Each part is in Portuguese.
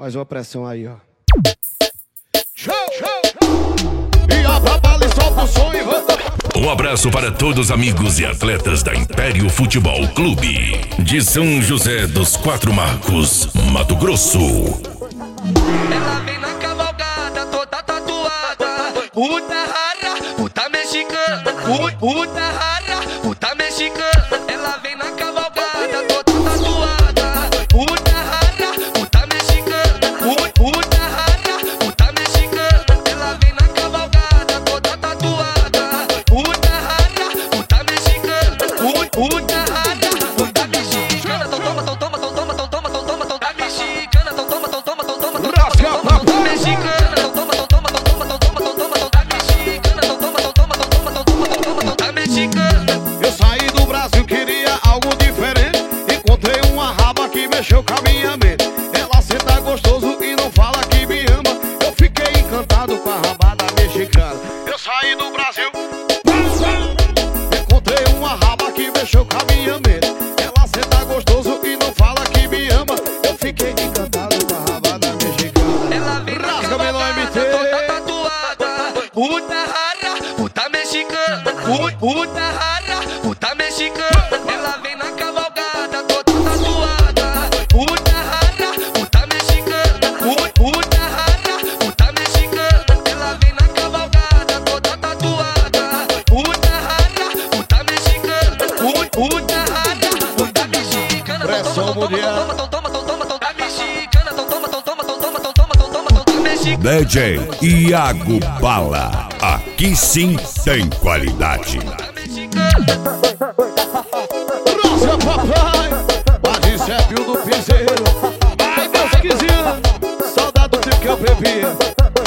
Mais uma pressão aí, ó. E a Babali solta o som e volta. Um abraço para todos os amigos e atletas da Império Futebol Clube de São José dos Quatro Marcos, Mato Grosso. Ela vem na cavalgada, toda tatuada. Puta rara, puta mexicana. Puta rara, puta mexicana. Ela vem na cavalgada, toda tatuada. Puta rara, puta mexicana. Puta rara, puta mexicana. Ela vem na cavalgada, toda tatuada. Puta rara, puta mexicana. Puta rara, puta mexicana. Toma, toma, toma, toma, toma, toma, toma, toma, mexicana. Toma, toma, toma, toma, toma. Eu saí do Brasil, queria algo diferente. Encontrei uma raba que mexeu com a minha mente. Ela senta gostoso e não fala que me ama. Eu fiquei encantado com a rabada mexicana. Eu saí do Brasil, encontrei uma raba que mexeu com a minha mente. Ela senta gostoso e não fala que me ama. Eu fiquei encantado com a rabada mexicana. Ela vem na cavalgada, toda tatuada. Puta rara, puta mexicana. Puta rara, puta mexicana. Ela vem na cavalgada, toda tatuada. Puta rara, puta mexicana. Puta rara, puta mexicana. Ela vem na cavalgada, toda tatuada. Puta rara, puta mexicana. Puta rara, puta mexicana. Pressão mundial. DJ Iago Bala, aqui sim tem qualidade. Rosa papai, Padicépio do Piseiro. Ai, meus quizinhos, saudade do tempo que eu bebia.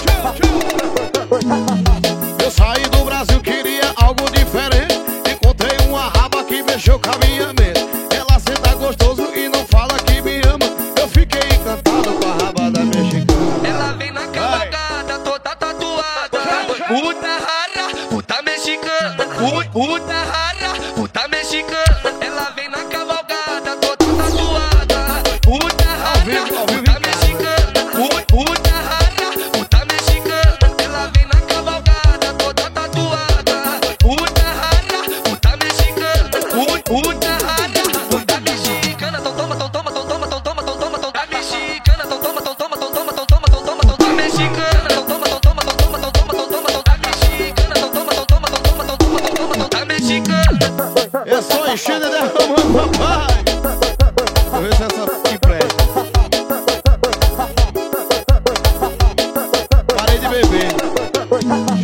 Eu saí do Brasil, queria algo diferente. Encontrei uma raba que mexeu com a minha mente. Ela senta gostoso e não fala que me ama. Eu fiquei encantado com a raba da mexicana. Ela vem na cavalgada, toda tatuada. Puta rara, puta mexicana. Puta rara, puta mexicana. Ela vem na cavalgada, toda tatuada. Puta rara, puta mexicana. Puta rara, puta mexicana. Ela vem na cavalgada, toda tatuada. Puta rara, puta mexicana. Puta rara, puta mexicana. Toma, toma, toma, toma, toma, toma, toma, toma, mexicana. Toma, toma, toma, toma, toma, toma, toma, mexicana. Toma, toma, toma, toma, toma, toma, toma, mexicana. Toma, toma, toma, toma, toma, toma, mexicana. É só enchendo e derramando, papai. Vou ver se essa aqui presta. Parei de beber.